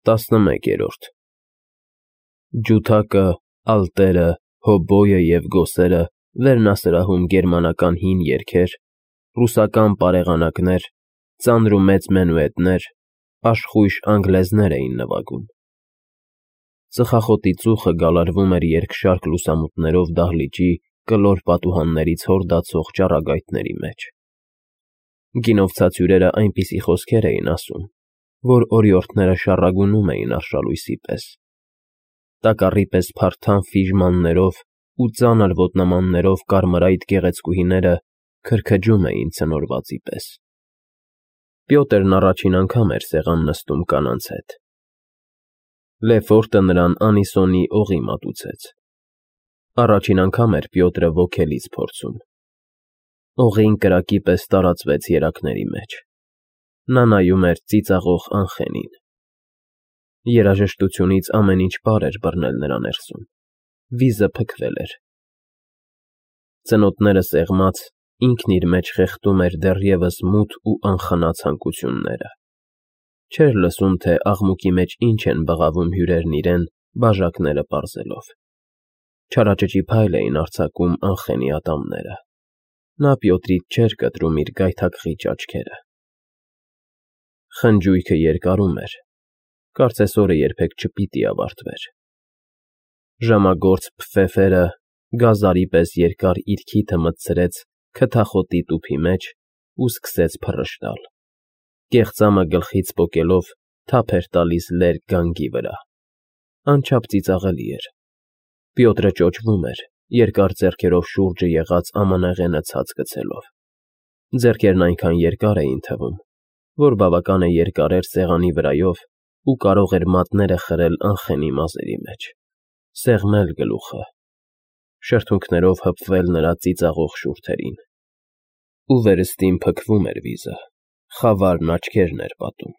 11 Ջութակը, ալտերը, հոբոյը և գոսերը վերնասրահում գերմանական հին երգեր, ռուսական պարեղանակներ, ծանր ու մեծ մենուետներ, աշխույժ անգլեզներ էին նվագում։ Ծխախոտի ծուխը գալարվում էր երկշարք լուսամուտներով դահլիճի կլոր պատուհաններից հորդացող ճառագայթների մեջ։ Գինովցած հյուրերը այնպիսի խոսքեր էին ասում, որ օրիորդները շառագունում էին արշալույսի պես։ Տակառի պես փարթամ ֆիժմաններով ու ծանր ոտնամաններով կարմրայիտ գեղեցկուհիները քրքջում էին ցնորվածի պես։ Պյոտրն առաջին անգամ էր սեղան նստում կանանց հետ։ Լեֆորտը նրան անիսոնի օղի մատուցեց։ Առաջին անգամ էր Պյոտրը ոգելից փորձում։ Օղին կրակի պես տարածվեց երակների մեջ։ Նա նայում էր ծիծաղող Անխենին։ Երաժշտությունից ամեն ինչ պար էր բռնել նրա ներսում։ Վիզը փքվել էր։ Ծնոտները սեղմած, ինքն իր մեջ խեղդում էր դեռևս մութ ու անխնա ցանկությունները։ Չէր լսում, թե աղմուկի մեջ ինչ են բղավում հյուրերն իրեն, բաժակները պարզելով։ Չարաճճի փայլ էին արձակում Անխենի ատամները։ Նա Պյոտրից չէր կտրում իր գայթակղիչ աչքերը։ Խնջույքը երկարում էր։ Կարծես օրը երբեք չպիտի ավարտվեր։ Ժամագործ փֆեֆերը գազարի պես երկար իր քիթը մտցրեց քթախոտի տուփի մեջ ու սկսեց փռշտալ։ Կեղծամը գլխից պոկելով թափ էր տալիս լերկ գանգի վրա։ Անչափ ծիծաղելի էր։ Պյոտրը ճոճվում էր, երկար ձեռքերով շուրջը եղած ամանեղենը ցած գցելով։ Ձեռքերն այնքան երկար էին թվում, որ բավական է երկարեր սեղանի վրայով ու կարող էր մատները խրել Անխենի մազերի մեջ, սեղմել գլուխը, շրթունքներով հպվել նրա ծիծաղող շուրթերին։ Ու վերստին փքվում էր վիզը, խավարն աչքերն էր պատում։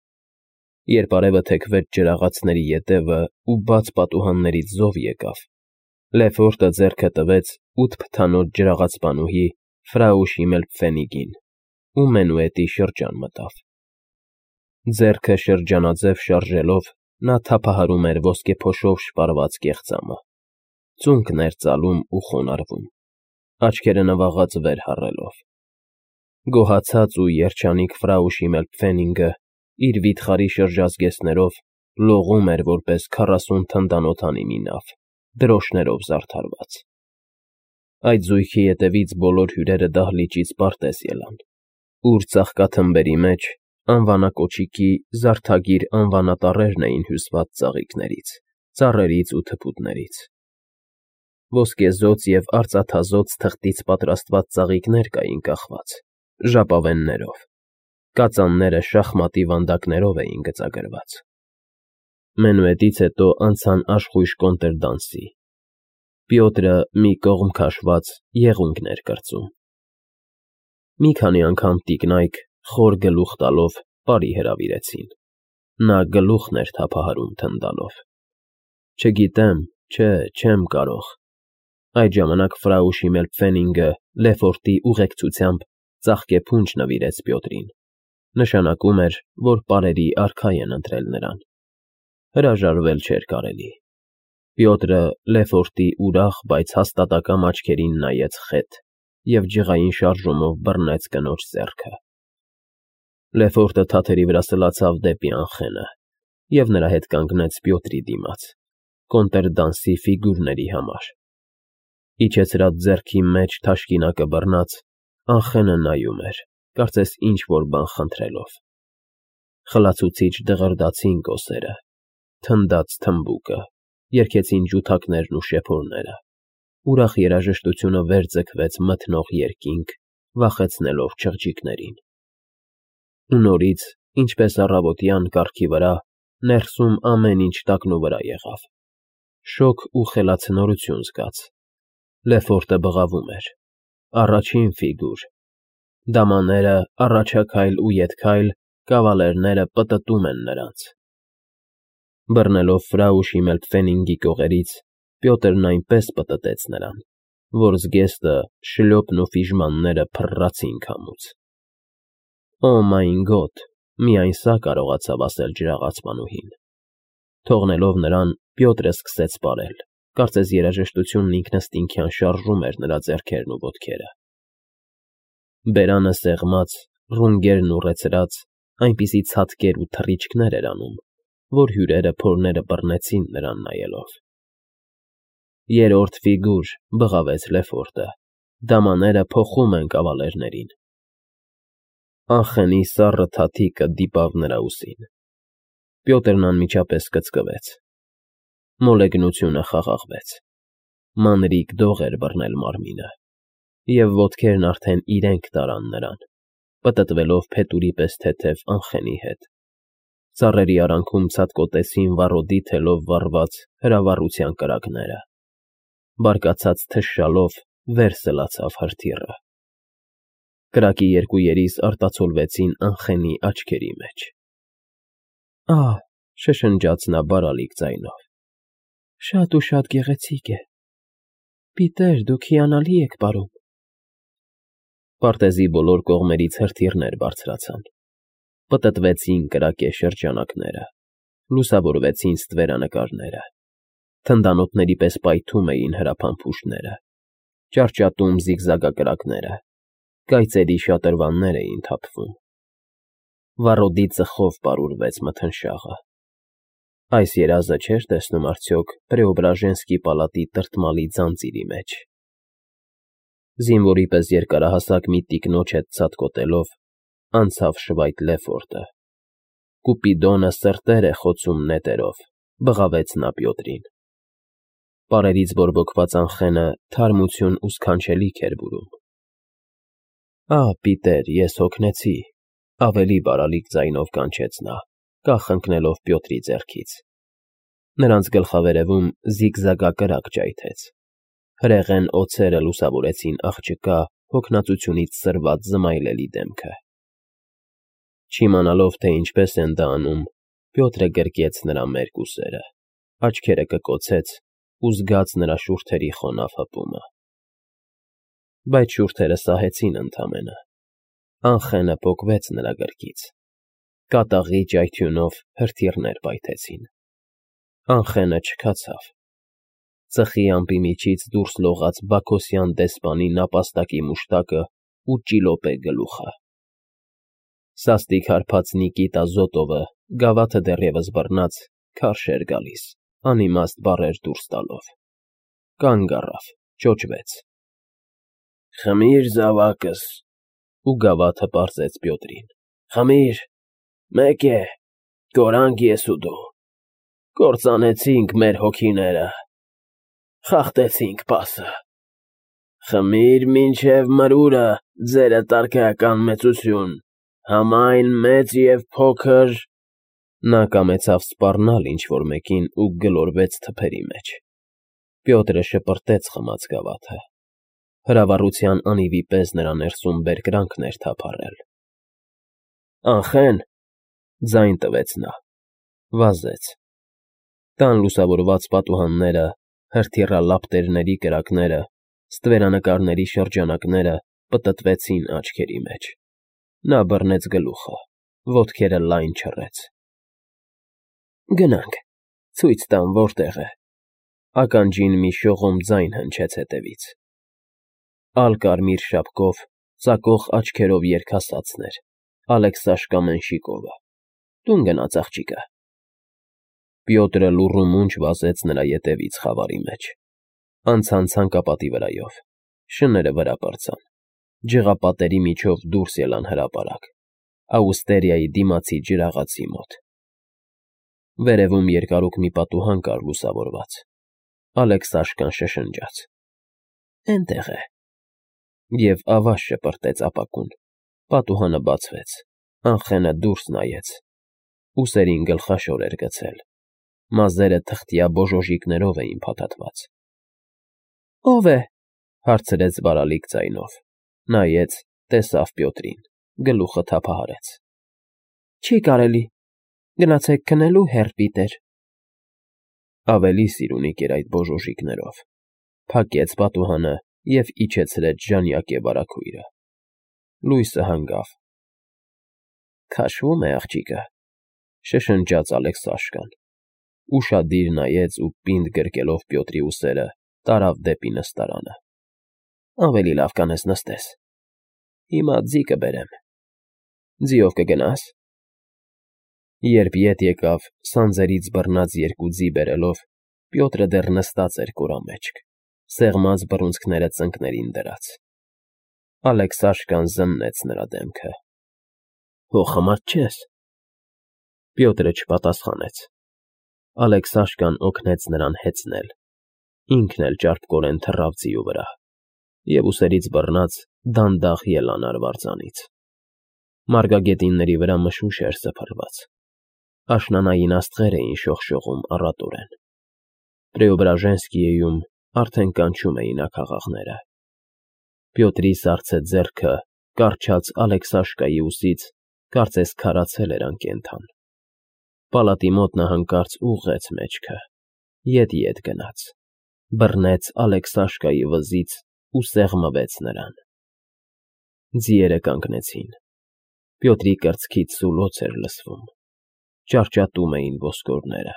Երբ արևը թեքվեց ջրաղացների ետևը ու բաց պատուհաններից զով եկավ, Լեֆորտը ձեռքը տվեց 8 փթանոց ջրաղացպանուհի ֆրաու Շիմելպֆենիգին ու մենուետի շրջան մտավ։ Ձեռքը շրջանաձև շարժելով նա թափահարում էր ոսկեփոշով շպարված կեղծամը։ Ծունկն էր ծալում ու խոնարհվում, աչքերը նվաղած վեր հառելով։ Գոհացած ու երջանիկ ֆրաու Շիմելպֆենինգը իր վիթխարի շրջազգեստներով լողում էր որպես 40 թնդանոթանի մի նավ, դրոշներով զարդարված։ Այդ զույգի ետևից բոլոր հյուրերը դահլիճից պարտեզ ելան, ուր ծաղկաթմբերի մեջ անվանակոչիկի զարդագիր անվանատառերն էին հյուսված ծաղիկներից, ծառերից ու թփուտներից։ Ոսկեզօծ և արծաթազօծ թղթից պատրաստված ծաղիկներ կային կախված, ժապավեններով, կածանները շախմատի վանդակներով էին գծագրված։ Մենուետից հետո անցան աշխույժ կոնտրդանսի։ Պյոտրը մի կողմ քաշված եղունգներ կրծում։ Մի քանի անգամ տիկնայք, խոր գլուխ տալով, բարի հրավիրեցին։ Նա գլուխն էր թափահարում թնդալով։ Չգիտեմ, չեմ կարող։ Այդ ժամանակ ֆրաու Շիմելպֆենինգը Լեֆորտի ուղեկցությամբ ծաղկեփունջ նվիրեց Պյոտրին։ Նշանակում էր, որ պարերի արքա են ընտրել նրան։ Հրաժարվել չէր կարելի։ Պյոտրը Լեֆորտի ուրախ, բայց հաստատակամ աչքերին նայեց խետ և ջղային շարժումով բռնեց կնոջ ձեռքը։ Լեֆորտը թաթերի վրա սլացավ դեպի Անխենը և նրա հետ կանգնեց Պյոտրի դիմաց, կոնտրդանսի ֆիգուրների համար։ Իջեցրած ձեռքի մեջ թաշկինակը բռնած, Անխենը նայում էր, կարծես ինչ֊որ բան խնդրելով։ Խլացուցիչ դղրդացին կոսերը, թնդաց թմբուկը, երգեցին ջութակներն ու շեփորները, ուրախ երաժշտությունը վեր ձգվեց մթնող երկինք, վախեցնելով չղջիկներին։ Ու նորից, ինչպես առավոտյան կառքի վրա, ներսում ամեն ինչ տակնուվրա եղավ։ Շոգ ու խելացնորություն զգաց։ Լեֆորտը բղավում էր։ Առաջին ֆիգուր։ Դամաները առաջաքայլ ու ետքայլ, կավալերները պտտում են նրանց։ Բռնելով ֆրաու Շիմելպֆենինգի կողերից, Պյոտրն այնպես պտտեց նրան, որ զգեստը, շլյոպն ու ֆիժմանները փռացին քամուց։ Օ մայն գոդ, միայն սա կարողացավ ասել ջրաղացպանուհին։ Թողնելով նրան, Պյոտրը սկսեց պարել, կարծես երաժշտությունն ինքնըստինքյան շարժում էր նրա ձեռքերն ու ոտքերը։ Բերանը սեղմած, ռունգերն ուռեցրած, այնպիսի ցատկեր ու թռիչքներ էր անում, որ հյուրերը փորները բռնեցին նրան նայելով։ Երրորդ ֆիգուր, բղավեց Լեֆորտը, դամաները փոխում են կավալերներին։ Անխենի սառը թաթիկը դիպավ նրա ուսին։ Պյոտրն անմիջապես կծկվեց։ Մոլեգնությունը խաղաղվեց։ Մանրիկ դող էր բռնել մարմինը, և ոտքերն արդեն իրենք տարան նրան, պտտվելով փետուրի պես թեթև անխենի հետ։ Ծառերի արանքում ցատկոտեցին վառոդի թելով վառված հրավառության կրակները։ Բարկացած թշշալով վեր սլացավ հրթիռը։ Կրակի երկու երիս արտացոլվեցին անխենի աչքերի մեջ։ «Ահ», շշնջաց նա բարալիկ ձայնով, «շատ ու շատ գեղեցիկ է։ Պիտեր, դուք հիանալի եք պարում»։ Պարտեզի բոլոր կողմերից հրթիռներ բարձրացան։ Պտտվեցին կրակե շրջանակները, լուսավորվեցին ստվերանկարները, թնդանոթների պես պայթում էին հրափանփուշտները, ճարճատում զիգզագակրակները, կայծերի շատրվաններ էին թափվում։ Վառոդի ծխով պարուրվեց մթնշաղը։ Այս երազը չէր տեսնում արդյոք Պրեոբրաժենսկի պալատի տրտմալի ձանձիրի մեջ։ Զինվորի պես երկարահասակ մի տիկնոջ հետ ցատկոտելով, անցավ շվայտ Լեֆորտը։ Կուպիդոնը սրտեր է խոցում նետերով, բղավեց նա Պյոտրին։ Պարերից բորբոքված անխենը թարմություն ու սքանչելիք էր բուրում։ «Ահ, Պիտեր, ես հոգնեցի», ավելի բարալիկ ձայնով կանչեց նա, կախ ընկնելով Պյոտրի ձեռքից։ Նրանց գլխավերևում զիգզագակրակ ճայթեց։ Հրեղեն օձերը լուսավորեցին աղջկա հոգնածությունից սրված զմայլելի դեմքը։ Չիմանալով, թե ինչպես են դա անում, Պյոտրը գրկեց նրա մերկ ուսերը, աչքերը կկոցեց ու զգաց նրա շուրթերի խոնավ հպումը։ Բայց շուրթերը սահեցին ընդամենը։ Անխենը պոկվեց նրա գրկից։ Կատաղի ճայթյունով հրթիռներ պայթեցին։ Անխենը չքացավ։ Ծխի ամպի միջից դուրս լողաց Բաքոսյան դեսպանի նապաստակի մուշտակը ու ճիլոպե գլուխը։ Սաստիկ հարբած Նիկիտա Զոտովը, գավաթը դեռևս բռնած, քարշ էր գալիս, անիմաստ բառեր դուրս տալով։ Կանգ առավ, ճոճվեց։ «Խմիր, զավակս», ու գավաթը պարզեց Պյոտրին։ «Խմիր, մեկ է, կորանք ես ու դու։ Կործանեցինք մեր հոգիները, խախտեցինք պասը։ Խմիր մինչև մրուրը, ձերդ արքայական մեծություն, համայն մեծ և փոքր»։ Նա կամեցավ սպառնալ ինչ-որ մեկին ու գլորվեց թփերի մեջ։ Պյոտրը շպրտեց խմած գավաթը։ Հրավառության անիվի պես նրա ներսում բերկրանքն էր թափառել։ «Անխեն», ձայն տվեց նա, վազեց։ Տան լուսավորված պատուհանները, հրթիռալապտերների կրակները, ստվերանկարների շրջանակները պտտվեցին աչքերի մեջ։ Նա բռնեց գլուխը, ոտքերը լայն չռեց։ «Գնանք, ցույց տամ որտեղ է», ականջին մի շողոմ ձայն հնչեց հետևից։ Ալկարմիր շապկով, ծակող աչքերով երգասացն էր, Ալեքսաշկա Մենշիկովը։ Տուն գնաց աղջիկը։ Պյոտրը լուռ ու մունջ վազեց նրա ետևից խավարի մեջ։ Անցան ցանկապատի վրայով, շները վրա պրծան, ջղապատերի միջով դուրս ելան հրապարակ, Աուստերիայի դիմացի ջրաղացի մոտ։ Վերևում երկարուկ մի պատուհան կար լուսավորված։ Ալեքսաշկան շշնջաց. «Էնտեղ է», և ավաշ շպրտեց ապակուն։ Պատուհանը բացվեց, Անխենը դուրս նայեց։ Ուսերին գլխաշոր էր գցել։ Մազերը թղթյա բոժոժիկներով էին փաթաթված։ «Ո՞վ է», հարցրեց բարալիկ ձայնով։ Նայեց, տեսավ Պյոտրին, գլուխը թափահարեց։ «Չի կարելի, գնացեք քնելու, հեռ Պիտեր»։ Ավելի սիրունիկ էր այդ բոժոժիկներով։ Փակեց պատուհանը և իջեցրեց ժանյակե վարագույրը։ Լույսը հանգավ։ «Քաշվում է աղջիկը», շշնջաց Ալեքսաշկան։ ուշադիր նայեց ու պինդ գրկելով Պյոտրի ուսերը, տարավ դեպի նստարանը։ Ավելի լավ կանես նստես։ Հիմա ձի կբերեմ։ Ձիով կգնաս։ Երբ ետ եկավ, սանձերից բռնած երկու ձի բերելով, Պյոտրը դեռ նստած էր կորամեջք, սեղմած բռունցքները ծնկներին դրած։ Ալեքսաշկան զննեց նրա դեմքը։ Հո խմած չես։ Պյոտրը չպատասխանեց։ Ալեքսաշկան օգնեց նրան հեծնել, ինքն էլ ճարպկորեն թռավ ձիու վրա և ուսերից բռնած դանդաղ ելան արվարձանից։ Մարգագետինների վրա մշուշ էր սփռված, աշնանային աստղեր էին շողշողում առատորեն։ Պրեոբրաժենսկիեում արդեն կանչում էին աքաղաղները։ Պյոտրի սառցե ձեռքը կառչած Ալեքսաշկայի ուսից կարծես քարացել էր անկենդան։ Պալատի մոտ նա հանկարծ ուղղեց մեջքը, ետ գնաց, բռնեց Ալեքսաշկայի վզից ու սեղմվեց նրան։ Ձիերը կանգնեցին։ Պյոտրի կրծքից սուլոց էր լսվում, ճարճատում էին ոսկորները։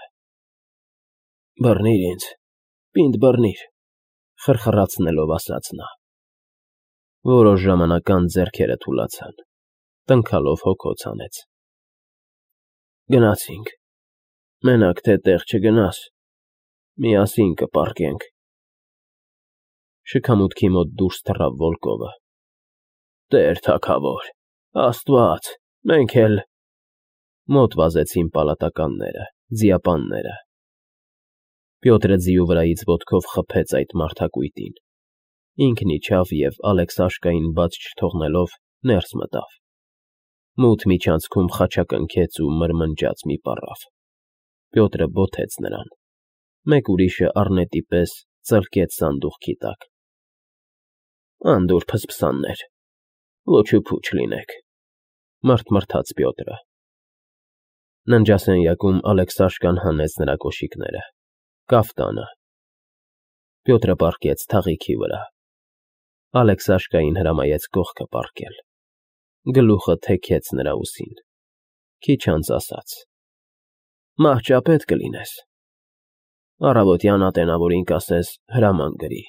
Բռնիր ինձ, պինդ բռնիր, խրխրացնելով ասաց նա։ Որոշ ժամանակ անց ձեռքերը թուլացան, տնքալով հոգոց հանեց։ Գնացինք, մենակ թե տեղ չգնաս, միասին կպառկենք։ Շքամուտքի մոտ դուրս թռավ Վոլկովը։ Տեր թագավոր, Աստված, մենք էլ… Մոտ վազեցին պալատականները, ձիապանները։ Պյոտրը ձիու վրայից ոտքով խփեց այդ մարդակույտին։ Ինքն իջավ և Ալեքսաշկային բաց չթողնելով ներս մտավ։ Մութ միջանցքում խաչակնքեց ու մրմնջաց մի պառավ։ Պյոտրը բոթեց նրան, մեկ ուրիշը առնետի պես ծլկեց սանդուղքի տակ։ Անդուր փսփսաններ, ոչ ու փուչ լինեք, մռթմռթաց Պյոտրը։ Ննջասենյակում Ալեքսաշկան հանեց նրա կոշիկները, կաֆտանը։ Պյոտրը պառկեց թաղիքի վրա։ Ալեքսաշկային հրամայեց կողքը պառկել։ Գլուխը թեքեց նրա ուսին։ Քիչ անց ասաց. Մահճապետ կլինես։ Առավոտյան ատենավորին կասես հրաման գրի։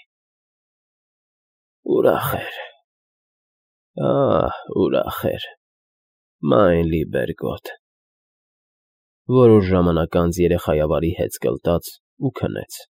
Ուրախ էր, ուրախ էր, մայն լիբեր գոտ։ Որոշ ժամանակ անց երեխայավարի հետ գլտաց ու քնեց։